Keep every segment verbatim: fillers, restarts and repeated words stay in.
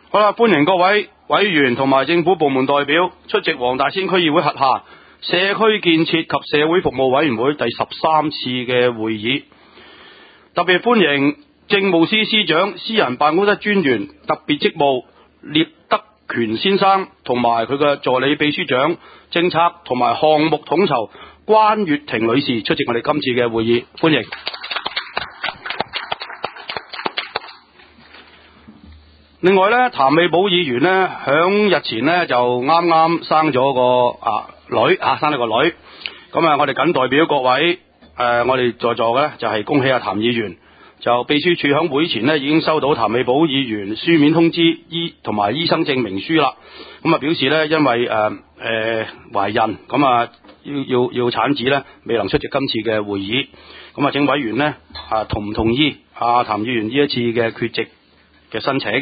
好啦，歡迎各位委員同埋政府部門代表出席黃大仙區議會轄下社區建設及社會服務委員會第十三次嘅會議。特別歡迎政務司司長、私人辦公室專員特別職務聶德權先生同埋佢嘅助理秘書長、政策同埋項目統籌關月婷女士出席我哋今次嘅會議，歡迎。另外呢，譚美寶議員呢，響日前呢就啱啱生咗個啊女啊，生咗個女。咁啊，我哋謹代表各位誒、呃，我哋在座嘅呢，就係、是、恭喜阿、啊、譚議員。就秘書處響會前呢已經收到譚美寶議員書面通知醫同埋醫生證明書啦。咁啊表示呢，因為誒誒懷孕，咁啊要要要產子呢，未能出席今次嘅會議。咁啊，請委員呢，啊同唔同意阿、啊、譚議員呢一次嘅缺席嘅申請？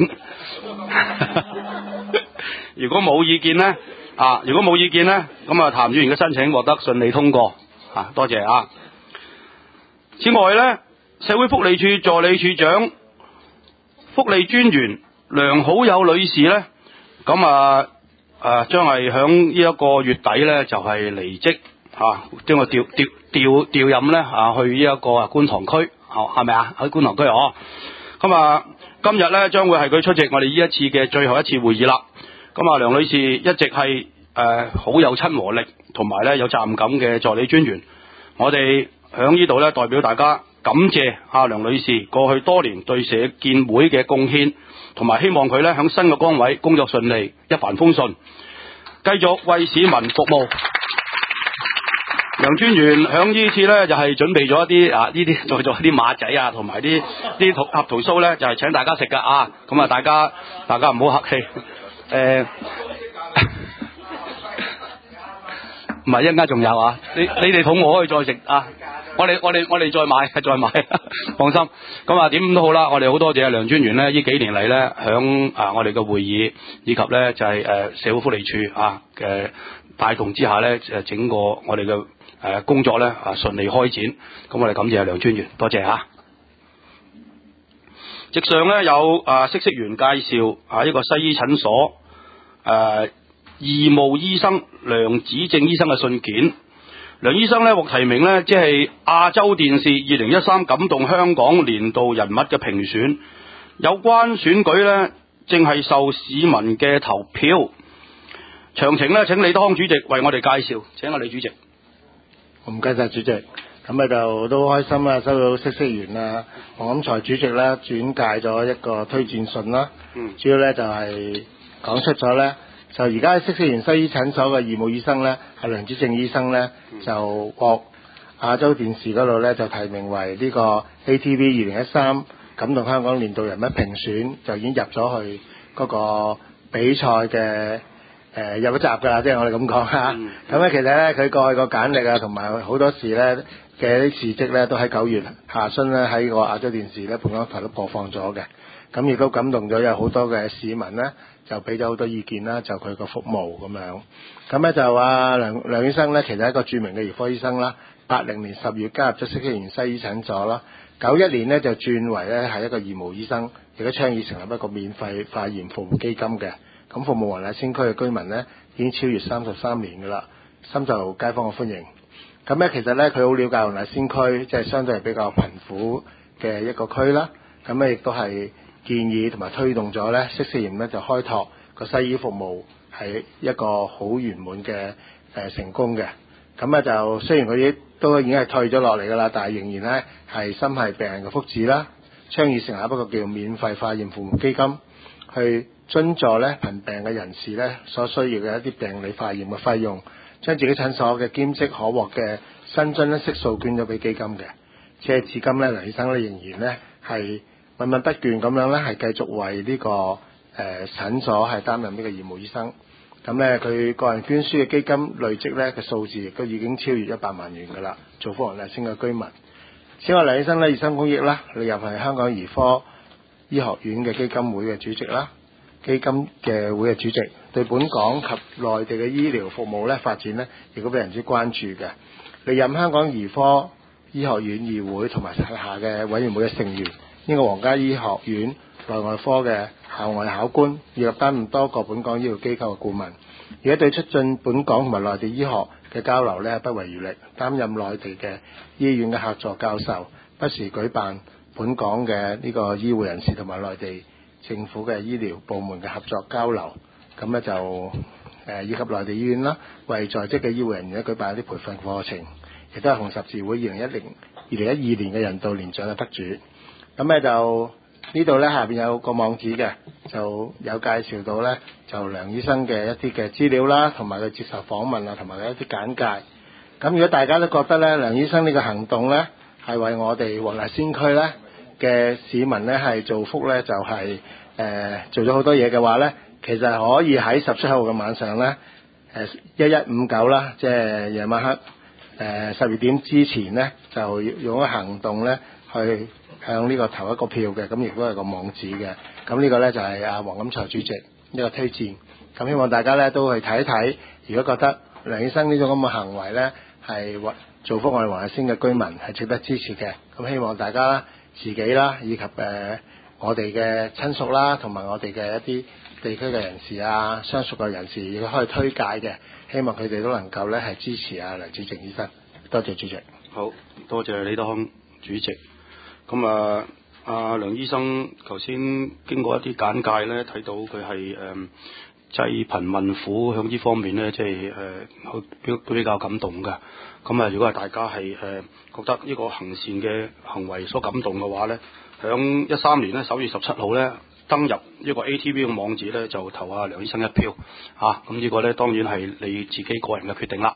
如果冇意見呢，啊如果冇意見呢，咁啊譚議員嘅申請獲得順利通過。啊，多謝啊。此外呢，社會福利署助理處長、福利專員梁好友女士呢，咁啊誒將係響呢一個月底呢，就係離職嚇，將個調調調調任呢啊去呢一個啊觀塘區，係咪啊？喺觀塘區哦。咁啊今日呢，將會係佢出席我哋呢一次嘅最後一次會議啦。咁啊梁女士一直係誒好有親和力同埋呢有責任感嘅助理專員，我哋響呢度呢，代表大家感謝阿梁女士過去多年對社建會嘅貢獻，同埋希望佢呢響新嘅崗位工作順利，一帆風順，繼續為市民服務。梁專員響呢次呢，就係、是、準備咗一啲啊呢啲做咗啲馬仔啊，同埋啲啲合桃酥呢，就係、是、請大家食噶啊！咁啊，大家大家唔好客氣，誒唔係一陣間仲有啊！你你哋肚餓可以再食啊！我哋我哋我哋再買再買，放心。咁啊點都好啦，我哋好多謝阿梁專員呢，呢幾年嚟呢，響啊我哋嘅會議以及呢就係、是、誒社會福利處啊嘅帶動之下呢，誒整個我哋嘅誒工作呢啊順利開展。咁我哋感謝阿梁專員，多謝嚇。席上呢，有啊嗇色園介紹啊一個西醫診所誒、啊、義務醫生梁子正醫生嘅信件。梁醫生呢獲提名呢，即係亞洲電視二零一三感動香港年度人物嘅評選。有關選舉呢，正係受市民嘅投票。詳情呢，請李德康主席為我哋介紹。請阿李主席。 唔該晒主席。咁啊就都開心啊，收到嗇色園啊黃錦財主席呢轉介咗一個推薦信啦。嗯。主要呢就係講出咗呢。就而家喺嗇色園西醫診所嘅義務醫生呢，係梁子正醫生呢，就獲亞洲電視嗰度呢，就提名為呢個 A T V 二零一三感動香港年度人物評選，就已經入咗去嗰個比賽嘅誒、呃、入咗閘㗎啦，即係我哋咁講嚇。咁咧、嗯、其實呢，佢過去個簡歷啊，同埋好多時呢嘅啲事蹟呢，都喺九月下旬呢，喺個亞洲電視呢，本港台都播放咗嘅。咁亦都感動咗有好多嘅市民呢，就俾咗好多意見啦，就佢個服務咁樣。咁咧就啊梁梁醫生咧，其實係一個著名嘅兒科醫生啦。八零年十月加入咗嗇色園西醫診所啦。九一年呢，就轉為咧係一個義務醫生，亦都倡議成立一個免費化驗服務基金嘅。咁服務黃大仙區嘅居民呢，已經超越三十三年㗎啦，深受街坊嘅歡迎。咁咧其實咧佢好了解黃大仙區，即係相對係比較貧苦嘅一個區啦。咁咧亦都係建議同埋推動咗咧嗇色園咧就開拓個西醫服務係一個好圓滿嘅誒成功嘅。咁咧就雖然佢啲都已經係退咗落嚟㗎啦，但係仍然咧係心繫病人嘅福祉啦，倡議成立一個叫免費化驗服務基金，去津助咧貧病嘅人士咧所需要嘅一啲病理化驗嘅費用，將自己診所嘅兼職可獲嘅薪津咧悉數捐咗俾基金嘅。即係至今咧梁醫生咧仍然咧係問問不倦咁樣咧，係繼續為呢、這個誒、呃、診所係擔任呢個義務醫生。咁咧，佢個人捐輸嘅基金累積咧嘅數字亦都已經超越一百萬元㗎啦，造福黃大仙嘅居民。此外，梁醫生咧熱心公益啦，歷任係香港兒科醫學院嘅基金會嘅主席啦，基金嘅會嘅主席，對本港及內地嘅醫療服務咧發展咧，亦都非常之關注嘅。歷任香港兒科醫學院議會同埋轄下嘅委員會嘅成員。呢個皇家醫學院內外科嘅校外考官，以及擔任多個本港醫療機構嘅顧問。而家對促進本港同埋內地醫學嘅交流呢，不遺餘力，擔任內地嘅醫院嘅客座教授，不時舉辦本港嘅呢個醫護人士同埋內地政府嘅醫療部門嘅合作交流。咁呢就誒、呃、以及內地醫院啦，為在職嘅醫護人員舉辦一啲培訓課程，亦都係紅十字會二零一零二零一二年嘅人道年獎嘅得主。咁咧就呢度咧下邊有個網址嘅，就有介紹到咧就梁醫生嘅一啲嘅資料啦，同埋佢接受訪問啊，同埋佢一啲簡介。咁如果大家都覺得咧梁醫生呢個行動咧係為我哋黃大仙區咧嘅市民咧係造福咧，就係、是、誒、呃、做咗好多嘢嘅話咧，其實可以喺十七號嘅晚上咧誒一一五九啦，即係夜晚黑誒十二點之前咧，就用咗行動咧去向呢個投一個票嘅，咁亦都係個網址嘅。咁呢個咧就係阿黃錦財主席呢個推薦。咁希望大家咧都去睇一睇，如果覺得梁醫生呢種咁嘅行為咧係造福我哋黃大仙嘅居民係值得支持嘅，咁希望大家自己啦，以及誒、呃、我哋嘅親屬啦，同埋我哋嘅一啲地區嘅人士啊、相熟嘅人士，亦都可以推介嘅，希望佢哋都能夠咧係支持阿梁子靜醫生。多謝主席。 好多謝李德康主席。咁啊，阿梁醫生頭先經過一啲簡介咧，睇到佢係誒濟貧問苦向呢方面咧，即係誒都都比較感動嘅。咁啊，如果係大家係誒、呃、覺得呢個行善嘅行為所感動嘅話咧，響一三年咧九月十七號咧登入呢個 A T V 嘅網址咧，就投下梁醫生一票嚇。咁、啊、呢個咧當然係你自己個人嘅決定啦。